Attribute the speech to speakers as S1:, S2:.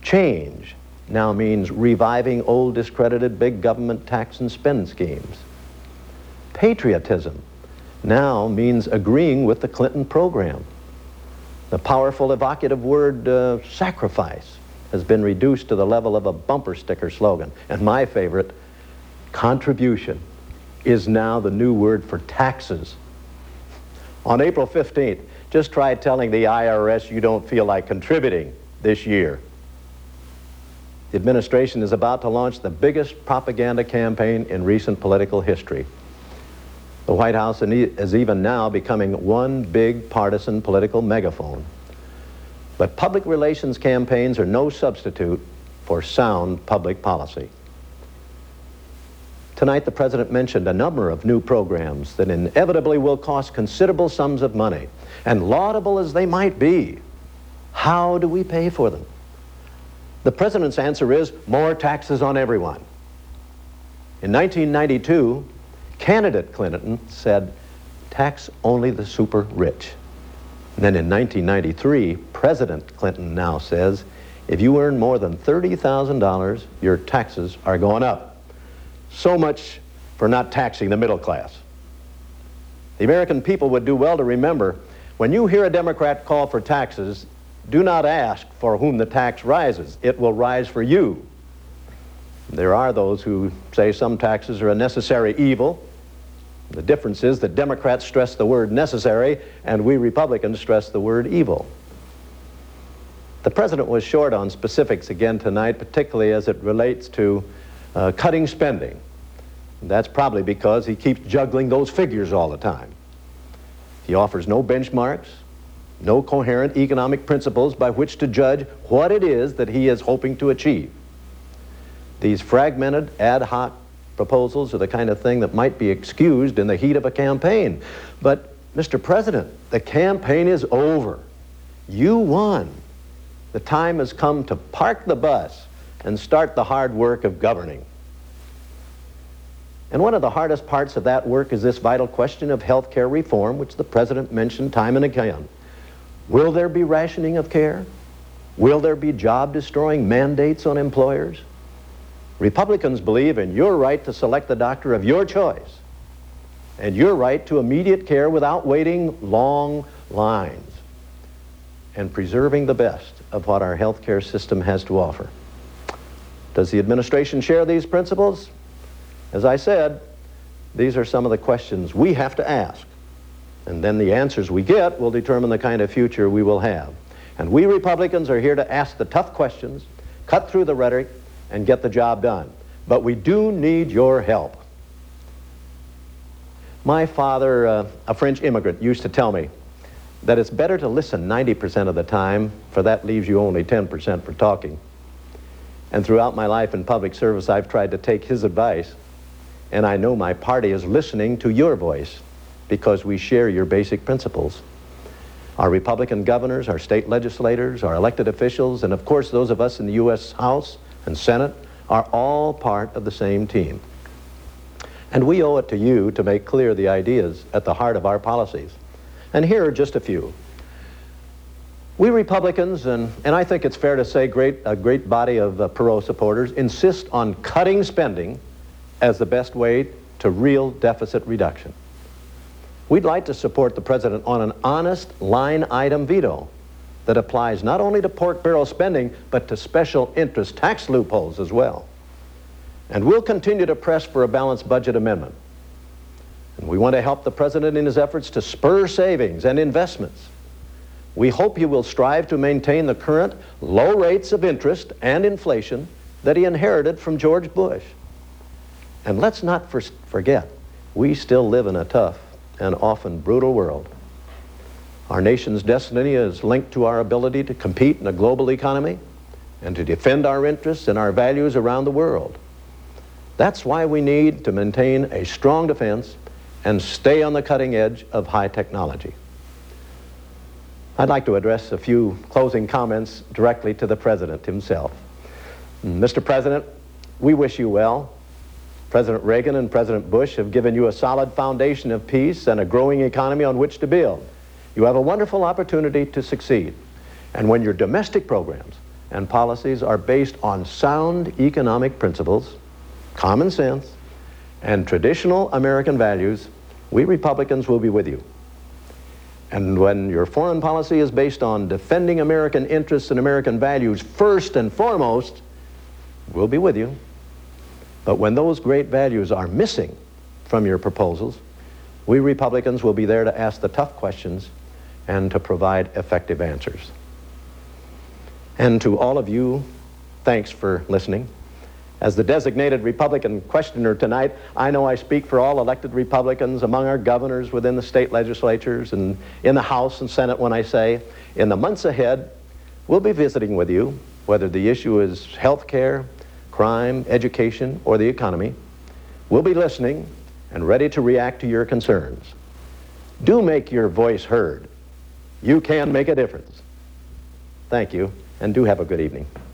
S1: Change now means reviving old discredited big government tax and spend schemes. Patriotism now means agreeing with the Clinton program. The powerful evocative word sacrifice has been reduced to the level of a bumper sticker slogan. And my favorite, contribution, is now the new word for taxes. On April 15th, just try telling the IRS you don't feel like contributing this year. The administration is about to launch the biggest propaganda campaign in recent political history. The White House is even now becoming one big partisan political megaphone. But public relations campaigns are no substitute for sound public policy. Tonight, the President mentioned a number of new programs that inevitably will cost considerable sums of money. And laudable as they might be, how do we pay for them? The President's answer is more taxes on everyone. In 1992, candidate Clinton said, tax only the super rich. And then in 1993, President Clinton now says, if you earn more than $30,000, your taxes are going up. So much for not taxing the middle class. The American people would do well to remember, when you hear a Democrat call for taxes, do not ask for whom the tax rises. It will rise for you. There are those who say some taxes are a necessary evil. The difference is that Democrats stress the word necessary and we Republicans stress the word evil. The President was short on specifics again tonight, particularly as it relates to cutting spending. That's probably because he keeps juggling those figures all the time. He offers no benchmarks, no coherent economic principles by which to judge what it is that he is hoping to achieve. These fragmented, ad hoc proposals are the kind of thing that might be excused in the heat of a campaign. But, Mr. President, the campaign is over. You won. The time has come to park the bus and start the hard work of governing. And one of the hardest parts of that work is this vital question of health care reform, which the President mentioned time and again. Will there be rationing of care? Will there be job-destroying mandates on employers? Republicans believe in your right to select the doctor of your choice and your right to immediate care without waiting long lines and preserving the best of what our health care system has to offer. Does the administration share these principles? As I said, these are some of the questions we have to ask. And then the answers we get will determine the kind of future we will have. And we Republicans are here to ask the tough questions, cut through the rhetoric, and get the job done. But we do need your help. My father, a French immigrant, used to tell me that it's better to listen 90% of the time, for that leaves you only 10% for talking. And throughout my life in public service, I've tried to take his advice, and I know my party is listening to your voice because we share your basic principles. Our Republican governors, our state legislators, our elected officials, and of course those of us in the U.S. House and Senate are all part of the same team. And we owe it to you to make clear the ideas at the heart of our policies. And here are just a few. We Republicans, and I think it's fair to say a great body of Perot supporters, insist on cutting spending as the best way to real deficit reduction. We'd like to support the President on an honest line item veto that applies not only to pork barrel spending, but to special interest tax loopholes as well. And we'll continue to press for a balanced budget amendment. And we want to help the President in his efforts to spur savings and investments. We hope you will strive to maintain the current low rates of interest and inflation that he inherited from George Bush. And let's not forget, we still live in a tough and often brutal world. Our nation's destiny is linked to our ability to compete in a global economy and to defend our interests and our values around the world. That's why we need to maintain a strong defense and stay on the cutting edge of high technology. I'd like to address a few closing comments directly to the President himself. Mr. President, we wish you well. President Reagan and President Bush have given you a solid foundation of peace and a growing economy on which to build. You have a wonderful opportunity to succeed. And when your domestic programs and policies are based on sound economic principles, common sense, and traditional American values, we Republicans will be with you. And when your foreign policy is based on defending American interests and American values first and foremost, we'll be with you. But when those great values are missing from your proposals, we Republicans will be there to ask the tough questions and to provide effective answers. And to all of you, thanks for listening. As the designated Republican questioner tonight, I know I speak for all elected Republicans among our governors within the state legislatures and in the House and Senate when I say, in the months ahead, we'll be visiting with you, whether the issue is health care, crime, education, or the economy. We'll be listening and ready to react to your concerns. Do make your voice heard. You can make a difference. Thank you, and do have a good evening.